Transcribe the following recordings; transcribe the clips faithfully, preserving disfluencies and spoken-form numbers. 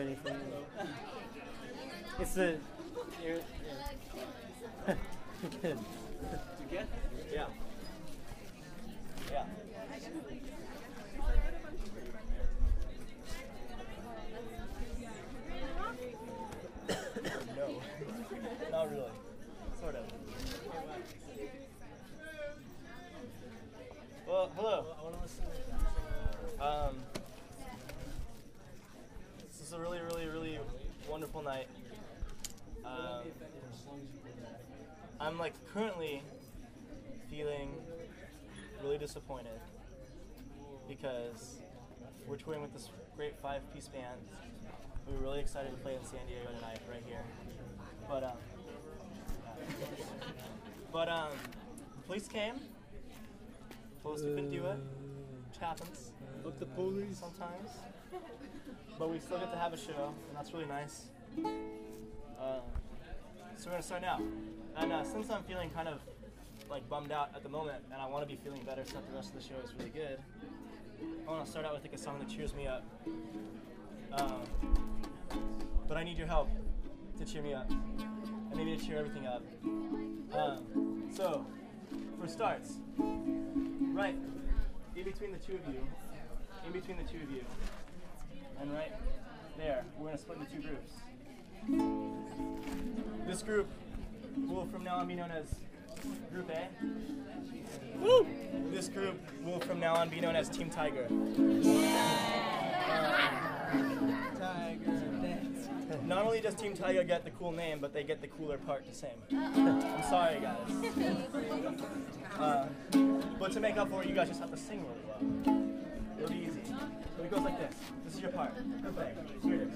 anything. It's the. You're, yeah. Good. You get? Yeah. Yeah. No. Not really. Sort of. Well, hello. Um, this is a really, really, really wonderful night. Um, I'm like currently feeling really disappointed because we're touring with this great five-piece band. We were really excited to play in San Diego tonight, right here. But um, but um, the police came. Told us we couldn't do it, which happens. Fuck the police. Sometimes. But we still get to have a show, and that's really nice. Uh, so we're gonna start now. And uh, since I'm feeling kind of like bummed out at the moment, and I want to be feeling better so that the rest of the show is really good, I want to start out with like a song that cheers me up. Um, but I need your help to cheer me up, and maybe to cheer everything up. Um, so, for starts, right in between the two of you, in between the two of you, and right there, we're gonna split into two groups. This group will from now on be known as Group A. Woo! This group will from now on be known as Team Tiger. Tiger dance. Not only does Team Tiger get the cool name, but they get the cooler part to sing. I'm sorry, guys. Uh, but to make up for it, you guys just have to sing really well. It'll be easy. So it goes like this. This is your part. Good thing. Here it is.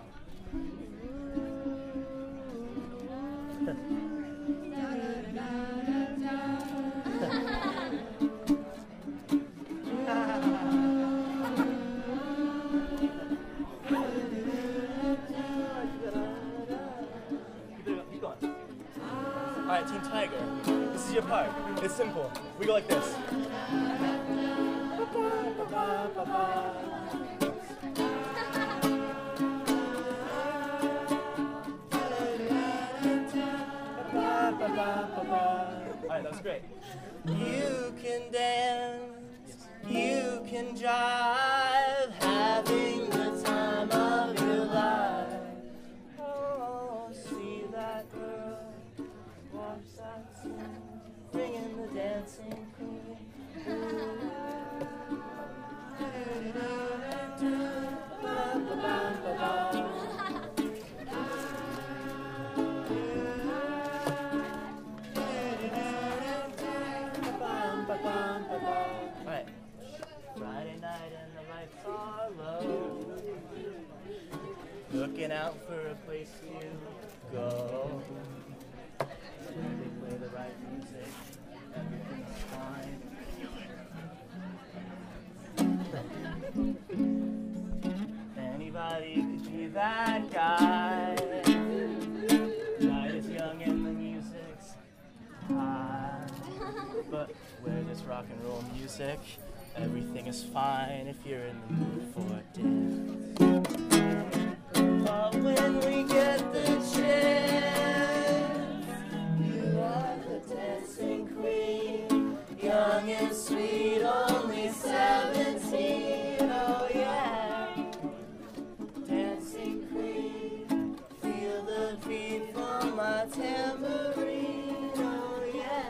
Alright, Team Tiger, this is your part. It's simple. We go like this. Alright, that was great. You can dance, you can jive, having the time of your life. Oh, see that girl. Bringing the dancing queen. Alright. Friday night and the lights are low. Looking out for a place to go. They play the right music, everything's fine. Anybody could be that guy. Night is young and the music's high. But we're just rock and roll music. Everything is fine if you're in the mood for a dance. But when we get the chance, you are the dancing queen, young and sweet, only seventeen, oh yeah. Dancing queen, feel the beat from my tambourine, oh yeah.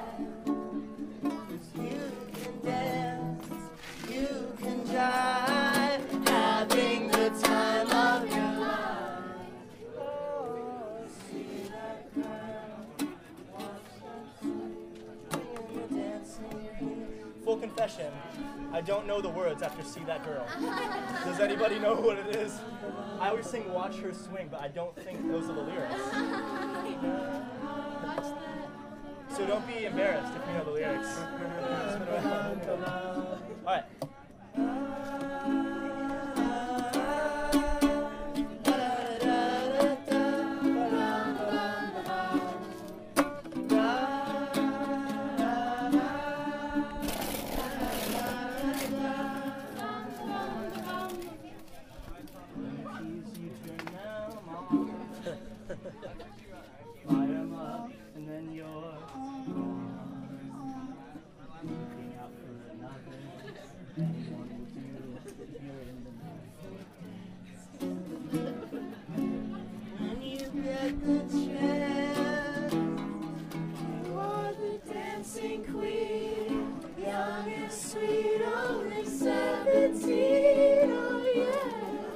You can dance, you can jive, having the time of your life. Oh, see that girl, full confession, I don't know the words after See That Girl. Does anybody know what it is? I always sing Watch Her Swing, but I don't think those are the lyrics. So don't be embarrassed if you know the lyrics. Alright. Fire 'em up, and then you're looking out for another. Anyone will do if you're in the mood. When you get the chance, you are the dancing queen, young and sweet, only seventeen. Oh yeah,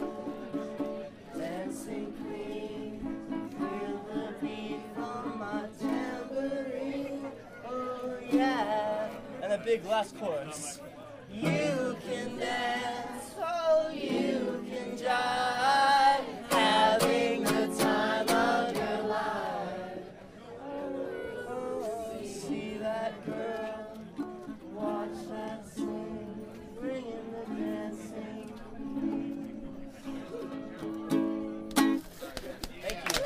dancing queen, feel the beat from my tambourine. Oh yeah, and a big last chorus. You can dance, oh you can jive, having the time of your life. Oh, see that girl, watch that scene, bring in the dancing. Thank you.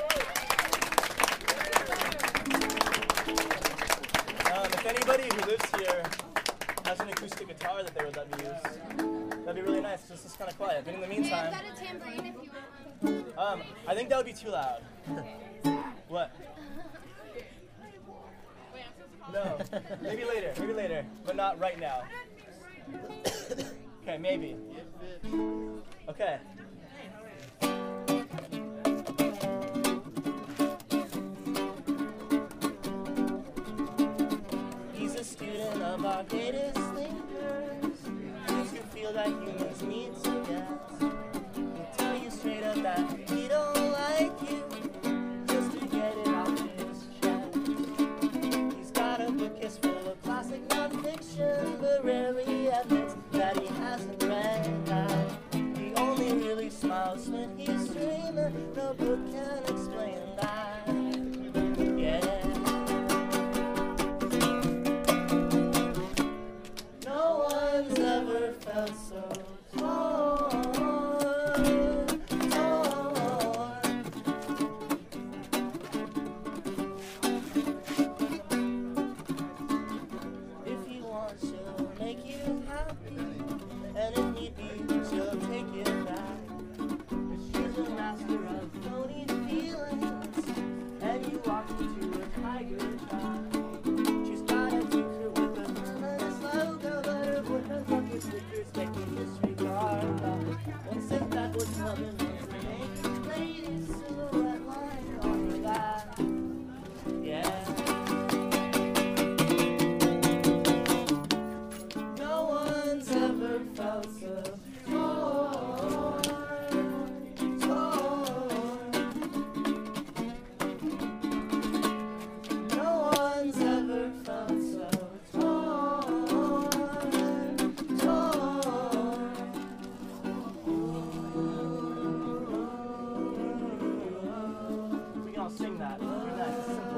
Um, if anybody who lives here has an acoustic guitar that they would let me use, that'd be really nice. Just it's kind of quiet. But in the Hey, meantime, I've got a tambourine if you want one. um, I think that would be too loud. What? No. Maybe later. Maybe later. But not right now. Okay, maybe. Okay. He's a student of our greatest thinkers. Those who feel that humans need to get. He'll tell you straight up that he don't like you, just to get it off his chest. He's got a bookcase full of classic nonfiction, but rarely admits that he hasn't read that. He only really smiles when he's dreaming. No book can explain that. Yeah. No one's ever felt so torn, torn. If you want, she'll make you happy, and if need be, she'll take it back. 'Cause she's a master of phony feelings, and you walk into a tiger trap. She's got a t-shirt with a feminist logo, but her boyfriend's lucky stickers make you disregard that. One said that was loving was the naked lady's silhouette line on her back. Yeah. No one's ever felt so torn, torn. No one's ever felt so torn, torn. We can all sing that. Very nice. Simple.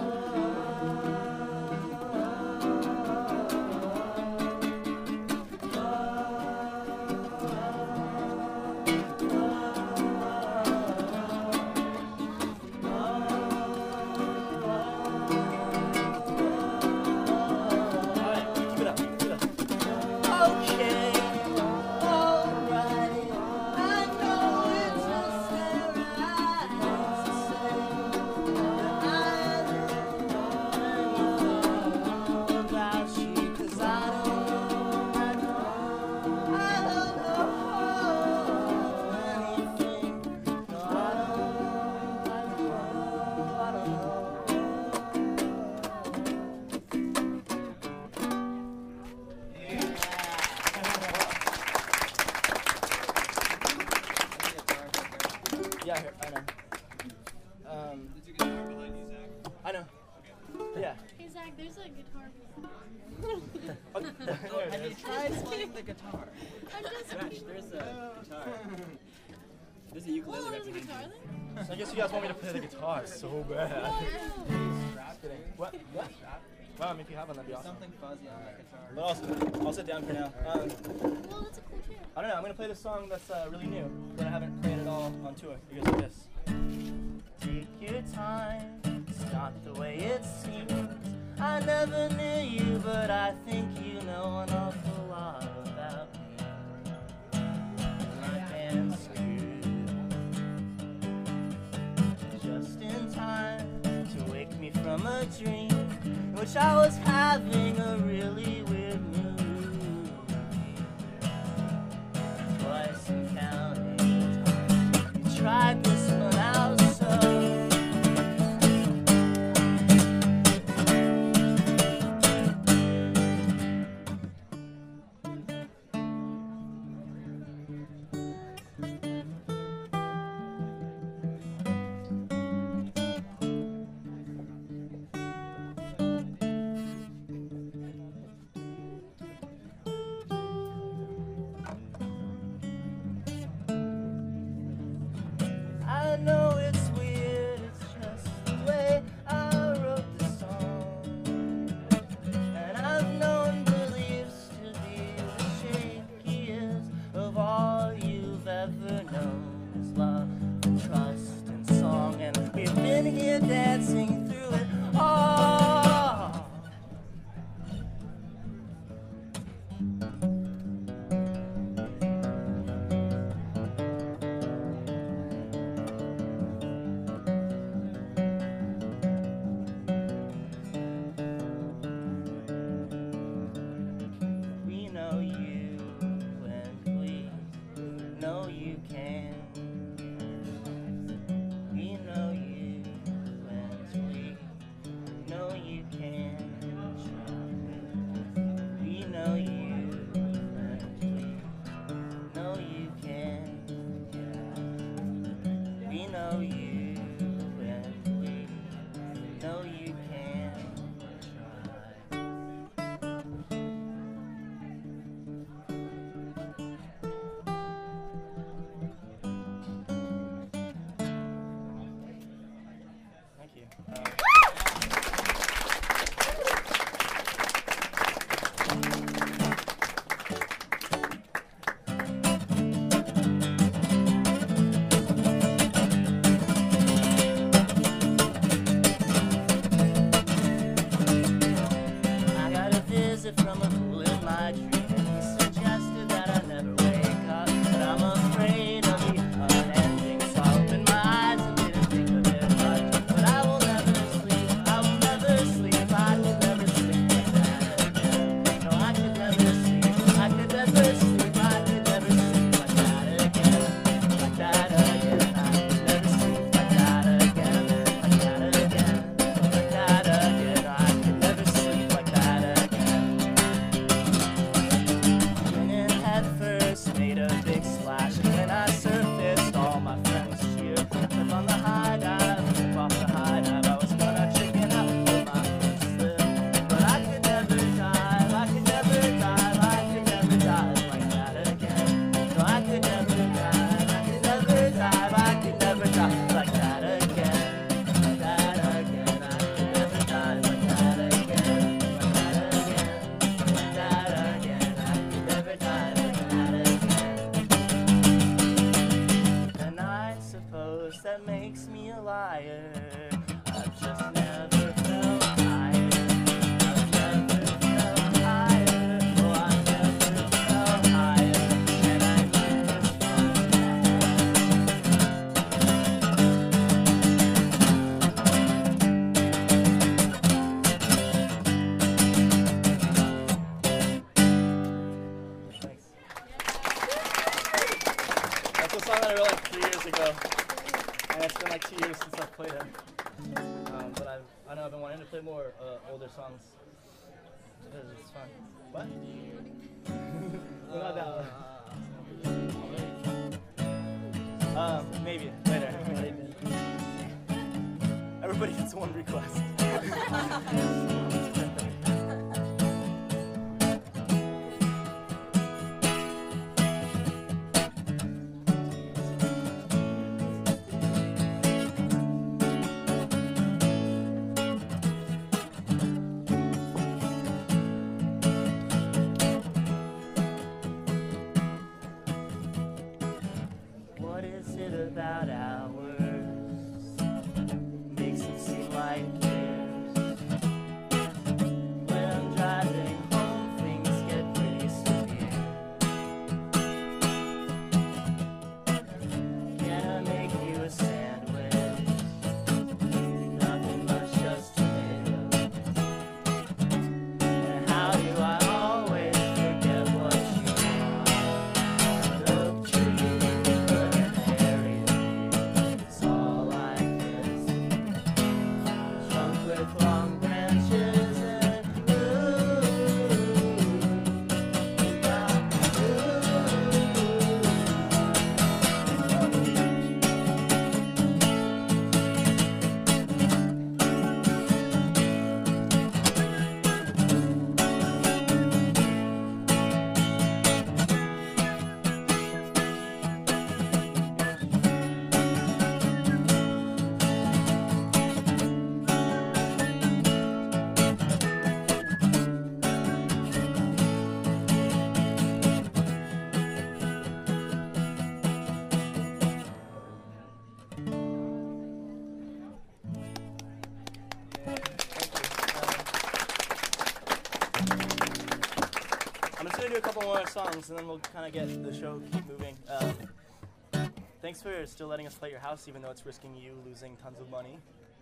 Alright, keep it up, keep it up. Okay, alright. I know it's just their eyes to say that I know about you, 'cause I don't know, I know, I don't know anything. No, I don't, I don't know, I don't know. Yeah, here, I know. Um, There's a guitar behind you, Zach. I know. Yeah. Hey, Zach, there's a guitar. Oh, there it Have you is. tried playing the guitar? I'm just Gosh, there's a guitar. There's a Oh, ukulele right there's a behind guitar you. there? So I guess you guys want me to play the guitar so bad. Oh, Kidding. What? What? Wow, I mean, if you have one, that'd be There's awesome. something fuzzy on that guitar. But I'll, I'll sit down for now. Um, no. Well, that's a cool tune. I don't know. I'm gonna play this song that's uh, really new that I haven't played at all on tour. It goes like this. Take your time. It's not the way it seems. I never knew you, but I think you know an awful lot about me. Like and screwed. from a dream in which I was having a really weird mood. Twice and counting times you tried this one out so. I know it's weird, it's just the way I wrote the song. And I've known beliefs to be the shakiest of all you've ever known. Is love and trust and song, and we've been here dancing through it all. We know you and we know you can. We know you and we know you can. We know you and we know you can. We know you and we know you can. Thank you. Uh, I got a visit from a fool in my dream, and he suggested that I never wake up. But I'm afraid of the unending, so I opened my eyes and didn't think of it much. But I will never sleep, I will never sleep, I could never sleep like that again. No, I could never sleep, I could never sleep, I could never sleep like that again. Like that again, I could never sleep like that again. Like that again, like that again, I could never sleep like that again. Went in head first, made a big splash, and when I surfaced, all my friends cheered. Flip on the high dive, flip off the high dive. I was gonna chicken out for my first slip, but I could never dive, I could never dive, I could never dive like that again. No, I could never dive, I could never dive, I could never dive like that again. Like that again, I could never dive like that again. Like that again, like that again, I could never dive like that again. And I suppose that makes me a liar. I've just never felt higher. I've never felt higher. Oh, I've never felt higher. And I need this Thanks. That's a song that I wrote like three years ago, and it's been like two years since I've played it. Um, but I've, I know I've been wanting to play more uh, older songs because it's fun. What? What about that one? Um, maybe later. Everybody gets one request. What is it about ours makes it seem like years? gonna do a couple more songs and then we'll kind of get the show keep moving. Um, thanks for still letting us play your house, even though it's risking you losing tons of money.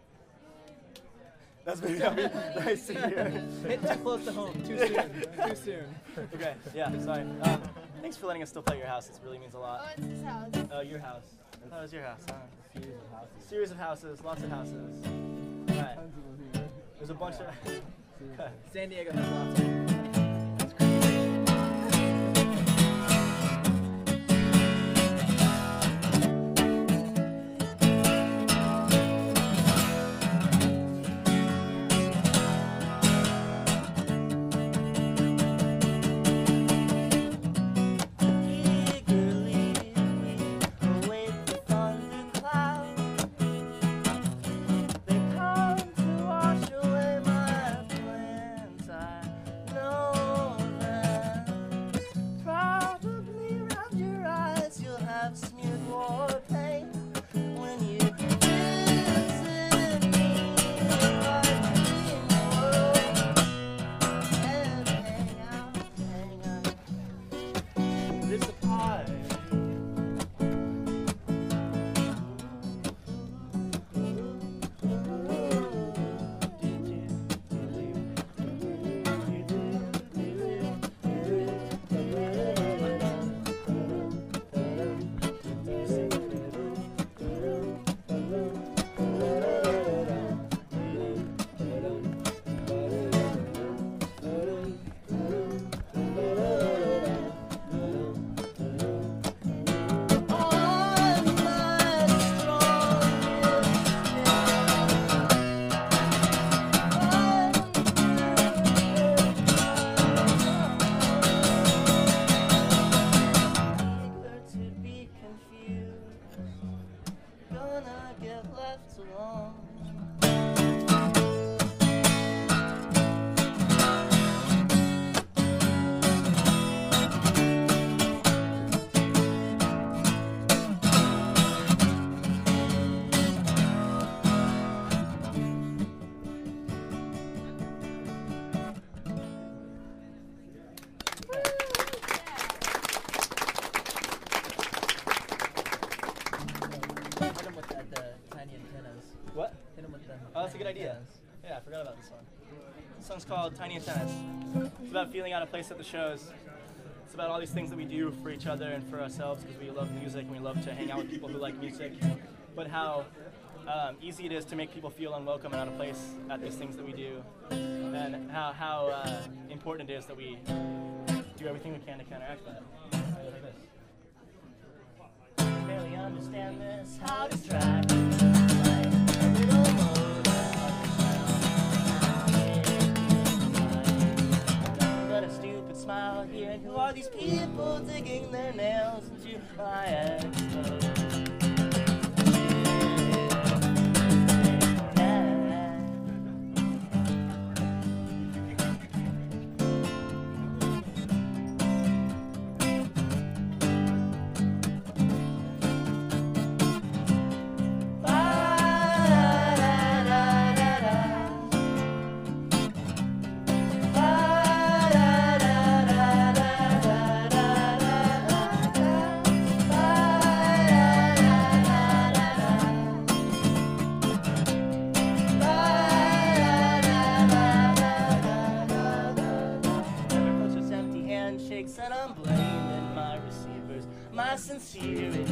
That's very nice to hear. Hit too close to home. Too soon. Too soon. Okay, yeah, sorry. Um, thanks for letting us still play your house. It really means a Oh, lot. it's his house. Oh, your house. That was your house, huh? Series of houses. Series of houses, lots of houses. All right. Tons of them here. There's a bunch of. Okay. San Diego has lots of them. Oh, that's a good idea. Yeah, I forgot about this one. This song's called Tiny Antennas. It's about feeling out of place at the shows. It's about all these things that we do for each other and for ourselves because we love music and we love to hang out with people who like music. But how um, easy it is to make people feel unwelcome and out of place at these things that we do. And how, how uh, important it is that we do everything we can to counteract that. Like this. Barely understand this, how distract. Smile here, and who are these people digging their nails into my expo? And I'm blaming my receivers, my sincerity.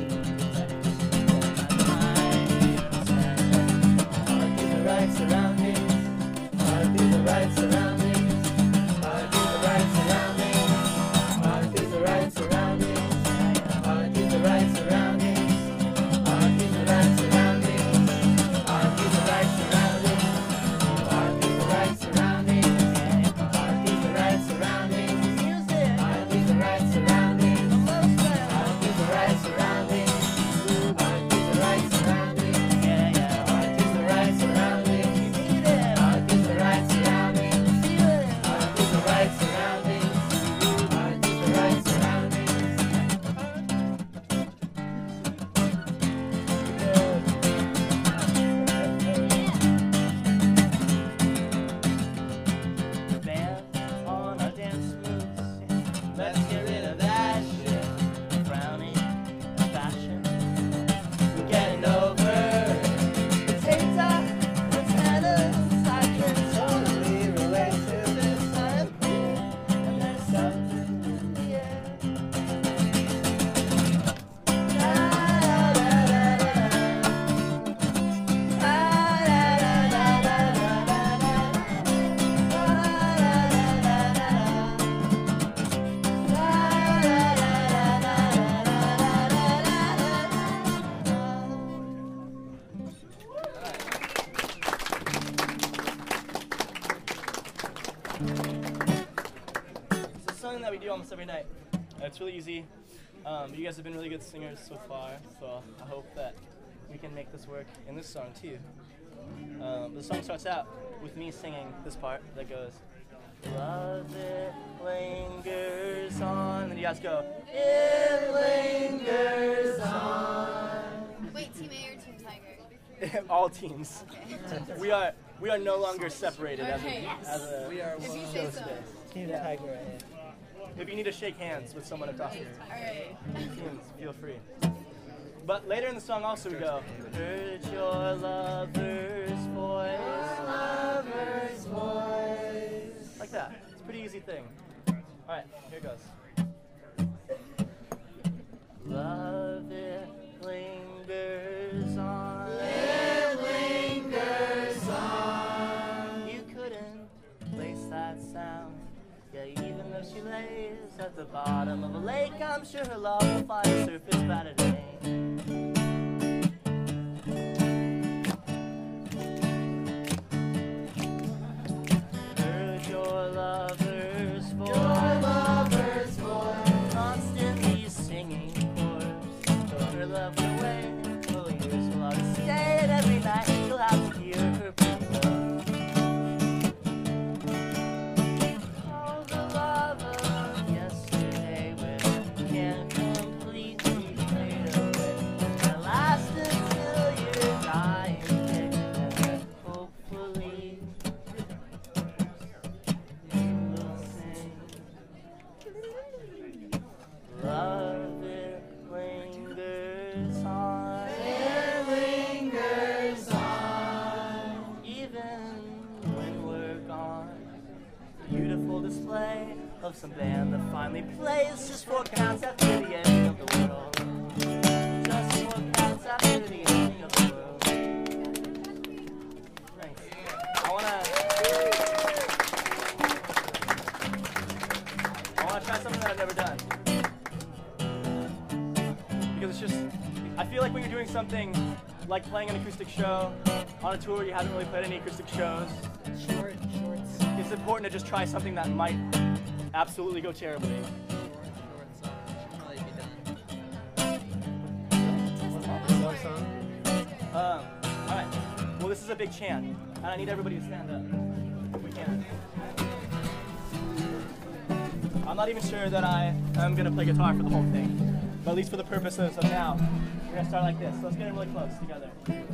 Are these the right surroundings? Are these the right surroundings? Are these the right surroundings? Are these the right surroundings? Are these the right surroundings? Are these the right surroundings? Are these the right surroundings? Are these the right surroundings? Are these the right surroundings? Right surroundings. Are these the right surroundings? It's something that we do almost every night. Uh, It's really easy. Um, you guys have been really good singers so far, so I hope that we can make this work in this song too. Um, the song starts out with me singing this part that goes, love it lingers on, and you guys go, it lingers on. Wait, Team A or Team Tiger? All teams. We are we are no longer separated as a, Okay. as a We are If you one. say so. Team Yeah. Tiger right here. If you need to shake hands with someone across the Alright. teams, feel free. But later in the song also we go, heard your lover's voice, lover's voice. Like that. It's a pretty easy thing. Alright, here it goes. Love it lingers on. It lingers on. You couldn't place that sound. Yeah, even though she lays at the bottom of a lake, I'm sure her love will find a surface better today. Heard your lover's voice, your lover's voice, constantly singing chorus. Told her love went away, oh years will always stay, and every night you'll have to hear her pretty love. Oh, the love of yesterday will can't completely fade away. And last until you're dying, and then hopefully you will sing. Love it lingers on. It lingers on. Even when we're gone. Beautiful display of some band that finally plays just four counts after the ending of the world. Just four counts after the ending of the world. Thanks. I wanna I wanna try something that I've never done. Because it's just I feel like when you're doing something like playing an acoustic show on a tour, you haven't really played any acoustic shows. Short, shorts. It's important to just try something that might absolutely go terribly. Short song. Probably be done. Slow song. Um, Alright, well this is a big chant, and I need everybody to stand up, if we can. I'm not even sure that I am going to play guitar for the whole thing, but at least for the purposes of now, we're going to start like this. So let's get in really close together.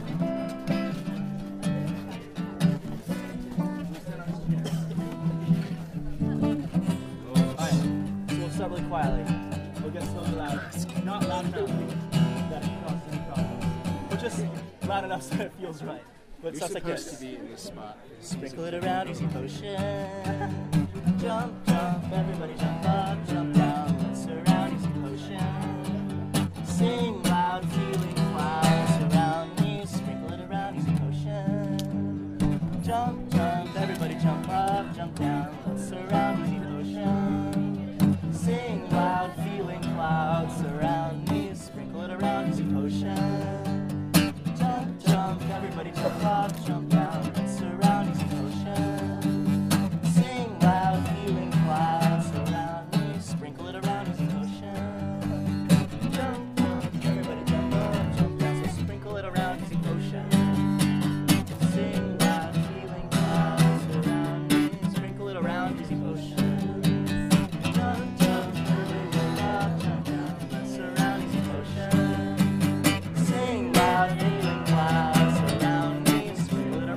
Alright, so we'll start really quietly. We'll get slowly louder. Not loud enough that it crosses any problems. But just loud enough so it feels right. But it You're sounds like supposed this. to be in this spot. Sprinkle it around, easy potion. Jump, jump, everybody jump up, jump down, let's surround, easy potion. Sing loud, feeling clouds surround me. Sprinkle it around, easy potion. Jump, jump, everybody jump up, jump down, let's surround, easy potion. Sing loud, feeling clouds surround me. Sprinkle it around, easy potion. Jump, jump, everybody jump up, jump down, let's surround, easy potion. Sing loud, feeling clouds surround me. Sprinkle it around, easy potion. Jump, jump, everybody jump up, jump down, so sprinkle it around, easy potion. Sing loud, feeling clouds surround me. Sprinkle it around, easy potion. Jump, jump, everybody jump up, jump down, let's surround, easy potion. Sing loud, feeling clouds surround me. Sprinkle it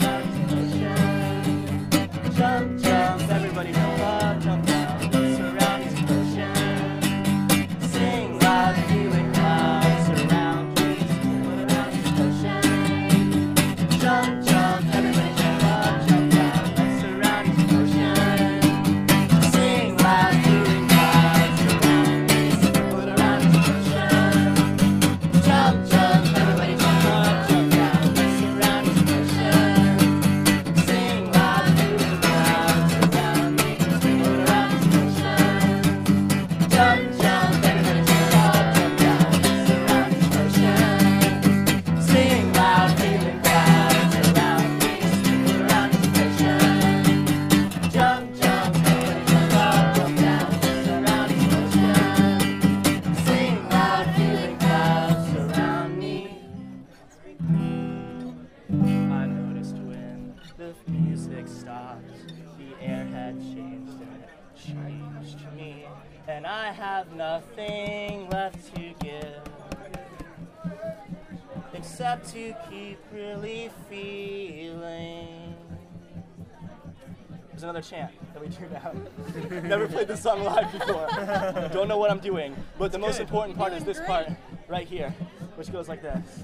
music stopped, the air had changed and it changed me, and I have nothing left to give except to keep really feeling. There's another chant that we tuned out. Never played this song live before. Don't know what I'm doing, but the most important part is this part right here, which goes like this.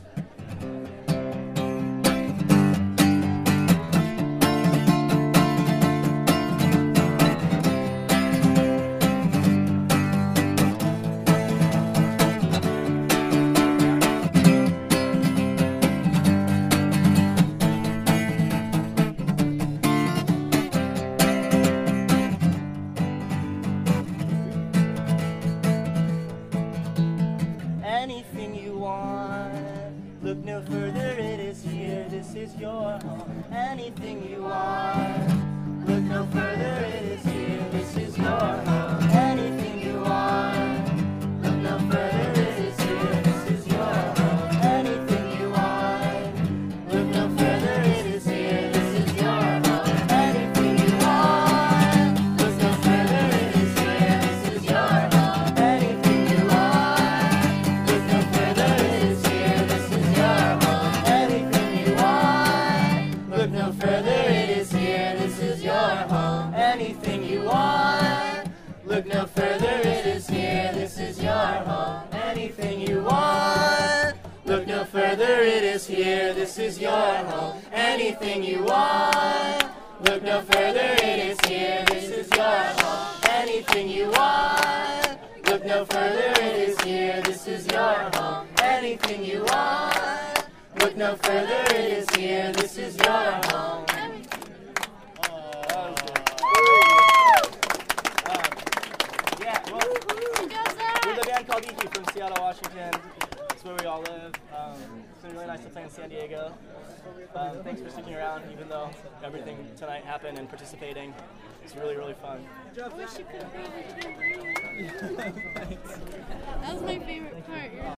Anything you want, look no further, it is here, this is your home. Anything you want, look no further, it is here, this is your home. Anything you want, look no further, it is here, this is your home. Anything you want, look no further, it is here, this is your home. Anything you want, look no further, it is here, this is your home. Anything you want, look no further, it is here, this is your home. Anything you want, look no further, it is here, this is your home. Anything you want, look no further, it is here, this is your home. Anything you want, look no further, it is here, this is your home. Anything you want, look no further, it is here, this is your home. Anything you want, look no further, it is here, this is your home. Anything you want, look no further, it is here, this is your home. We're the band called Iki from Seattle, Washington. That's where we all live. Um, it's been really nice to play in San Diego. Um, thanks for sticking around, even though everything tonight happened and participating. It's really, really fun. I wish you could breathe. That was my favorite part. You're